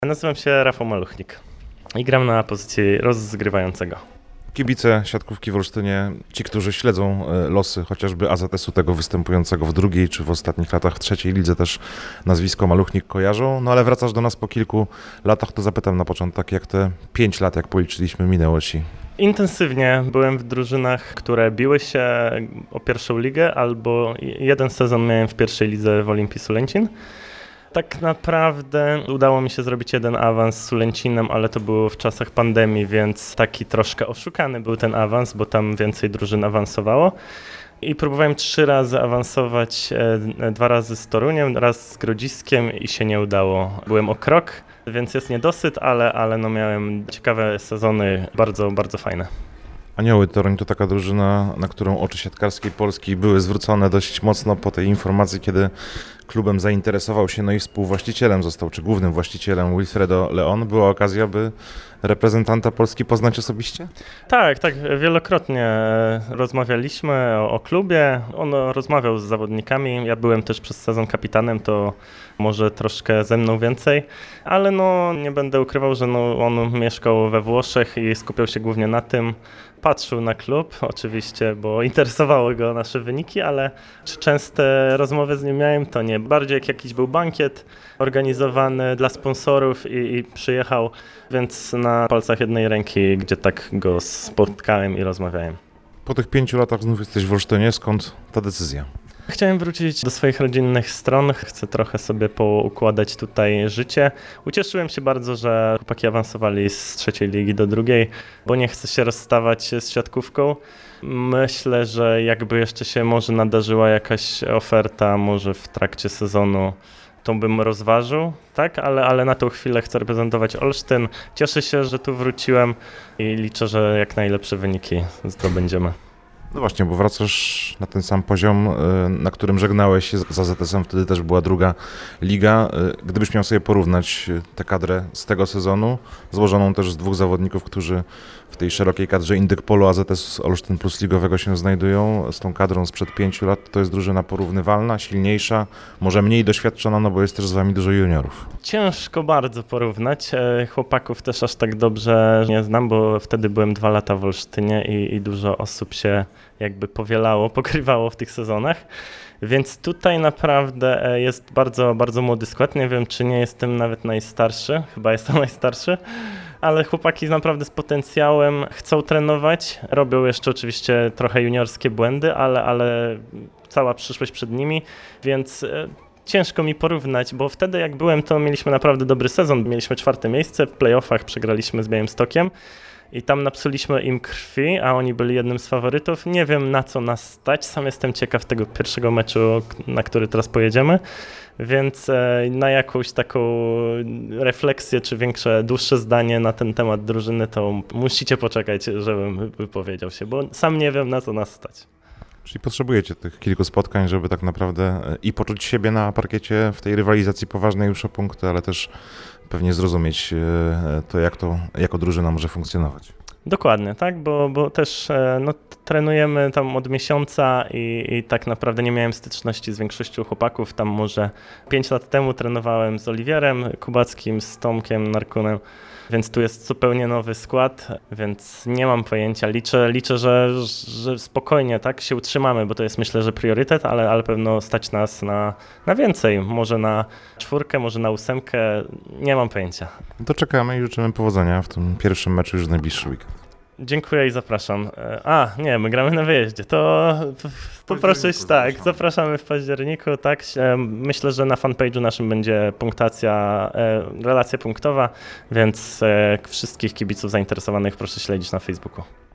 Nazywam się Rafał Maluchnik i gram na pozycji rozgrywającego. Kibice siatkówki w Olsztynie, ci, którzy śledzą losy chociażby AZS-u tego występującego w drugiej, czy w ostatnich latach w trzeciej lidze też nazwisko Maluchnik kojarzą, no ale wracasz do nas po kilku latach, to zapytam na początek, jak te 5 lat, jak policzyliśmy, minęło ci? Intensywnie byłem w drużynach, które biły się o pierwszą ligę, albo jeden sezon miałem w pierwszej lidze w Olimpii Sulęcin. Tak naprawdę udało mi się zrobić jeden awans z Sulęcinem, ale to było w czasach pandemii, więc taki troszkę oszukany był ten awans, bo tam więcej drużyn awansowało. I próbowałem 3 razy awansować, 2 razy z Toruniem, raz z Grodziskiem i się nie udało. Byłem o krok, więc jest niedosyt, ale no miałem ciekawe sezony, bardzo, bardzo fajne. Anioły Toruń to taka drużyna, na którą oczy siatkarskiej Polski były zwrócone dość mocno po tej informacji, kiedy klubem zainteresował się, no i współwłaścicielem został, czy głównym właścicielem Wilfredo Leon. Była okazja, by reprezentanta Polski poznać osobiście? Tak, wielokrotnie rozmawialiśmy o klubie. On rozmawiał z zawodnikami. Ja byłem też przez sezon kapitanem, to może troszkę ze mną więcej, ale no nie będę ukrywał, że no on mieszkał we Włoszech i skupiał się głównie na tym. Patrzył na klub oczywiście, bo interesowały go nasze wyniki, ale czy częste rozmowy z nim miałem, to nie. Bardziej jak jakiś był bankiet organizowany dla sponsorów i przyjechał, więc na palcach jednej ręki, gdzie tak go spotkałem i rozmawiałem. Po tych 5 latach znów jesteś w Olsztynie, skąd ta decyzja? Chciałem wrócić do swoich rodzinnych stron, chcę trochę sobie poukładać tutaj życie. Ucieszyłem się bardzo, że chłopaki awansowali z trzeciej ligi do drugiej, bo nie chcę się rozstawać z siatkówką. Myślę, że jakby jeszcze się może nadarzyła jakaś oferta, może w trakcie sezonu, to bym rozważył, tak? Ale na tą chwilę chcę reprezentować Olsztyn. Cieszę się, że tu wróciłem i liczę, że jak najlepsze wyniki zdobędziemy. No właśnie, bo wracasz na ten sam poziom, na którym żegnałeś się z AZS-em, wtedy też była druga liga. Gdybyś miał sobie porównać tę kadrę z tego sezonu, złożoną też z 2 zawodników, którzy w tej szerokiej kadrze Indyk Polo AZS Olsztyn Plus ligowego się znajdują, z tą kadrą sprzed 5 lat, to jest drużyna porównywalna, silniejsza, może mniej doświadczona, no bo jest też z wami dużo juniorów. Ciężko bardzo porównać. Chłopaków też aż tak dobrze nie znam, bo wtedy byłem 2 lata w Olsztynie i dużo osób się jakby powielało, pokrywało w tych sezonach. Więc tutaj naprawdę jest bardzo, bardzo młody skład. Nie wiem, czy nie jestem nawet najstarszy. Chyba jestem najstarszy. Ale chłopaki naprawdę z potencjałem chcą trenować. Robią jeszcze oczywiście trochę juniorskie błędy, ale cała przyszłość przed nimi. Więc ciężko mi porównać, bo wtedy jak byłem, to mieliśmy naprawdę dobry sezon. Mieliśmy 4. miejsce, w playoffach przegraliśmy z Białymstokiem. I tam napsuliśmy im krwi, a oni byli jednym z faworytów. Nie wiem, na co nas stać. Sam jestem ciekaw tego pierwszego meczu, na który teraz pojedziemy. Więc na jakąś taką refleksję, czy dłuższe zdanie na ten temat drużyny, to musicie poczekać, żebym wypowiedział się, bo sam nie wiem, na co nas stać. Czyli potrzebujecie tych kilku spotkań, żeby tak naprawdę i poczuć siebie na parkiecie w tej rywalizacji poważnej już o punkty, ale też pewnie zrozumieć to, jak to jako drużyna może funkcjonować. Dokładnie, tak, bo też trenujemy tam od miesiąca i tak naprawdę nie miałem styczności z większością chłopaków. Tam może 5 lat temu trenowałem z Oliwierem Kubackim, z Tomkiem Narkunem, więc tu jest zupełnie nowy skład, więc nie mam pojęcia. Liczę, że spokojnie tak się utrzymamy, bo to jest myślę, że priorytet, ale pewno stać nas na więcej. Może na 4, może na 8, nie mam pojęcia. To czekamy i życzymy powodzenia w tym pierwszym meczu już w najbliższy weekend. Dziękuję i zapraszam. Nie, my gramy na wyjeździe. To proszę, tak, zapraszamy w październiku, tak. Myślę, że na fanpage'u naszym będzie punktacja, relacja punktowa, więc wszystkich kibiców zainteresowanych proszę śledzić na Facebooku.